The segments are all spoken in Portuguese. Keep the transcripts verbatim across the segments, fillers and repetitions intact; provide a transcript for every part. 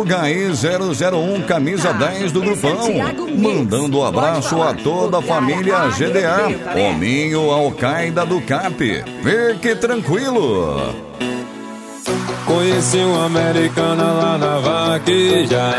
Gaí zero zero um, camisa dez do grupão, mandando um abraço a toda a família G D A, Hominho Al-Qaeda do Cap. Fique tranquilo. Conheci uma americana lá na vaqueja.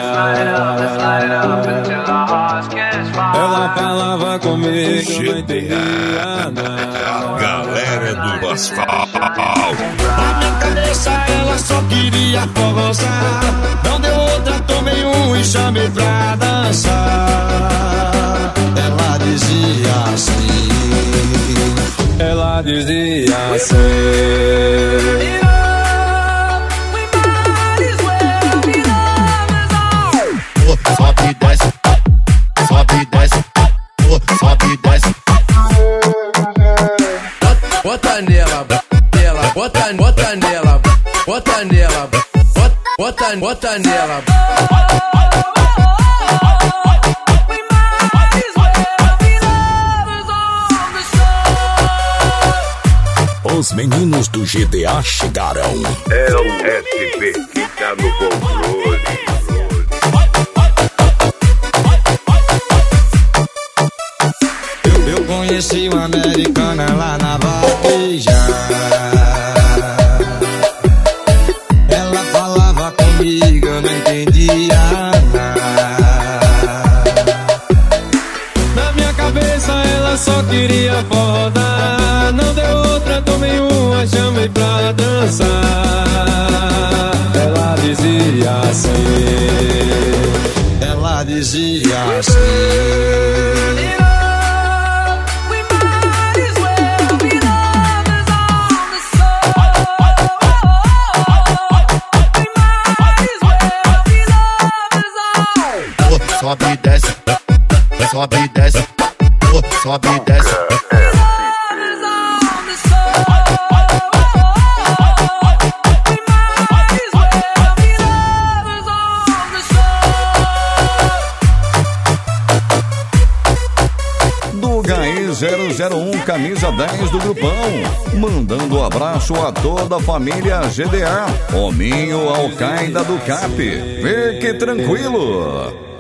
Ela falava comigo, não entendia nada. Galera do asfalto. Na minha cabeça ela só queria forrosar. Não deu outra, tomei um e chamei pra dançar. Ela dizia assim. Ela dizia assim. Sobe e desce, sobe e desce, sobe e desce. Bota nela, nela, bota, bota nela, bota nela, bota, bota, bota nela. Os meninos do G D A chegaram. É o S P que tá no controle. Eu conheci uma americana lá na vaqueja. Ela falava comigo, eu não entendia nada. Na minha cabeça ela só queria rodar. Não deu outra, tomei uma, chamei pra dançar. Ela dizia assim. Ela dizia assim. Sobe e desce, sobe e desce, sobe e desce. Do Gaí zero zero um, camisa dez do grupão, mandando um abraço a toda a família G D A, Hominho Al-Qaeda do Cap. Fique tranquilo.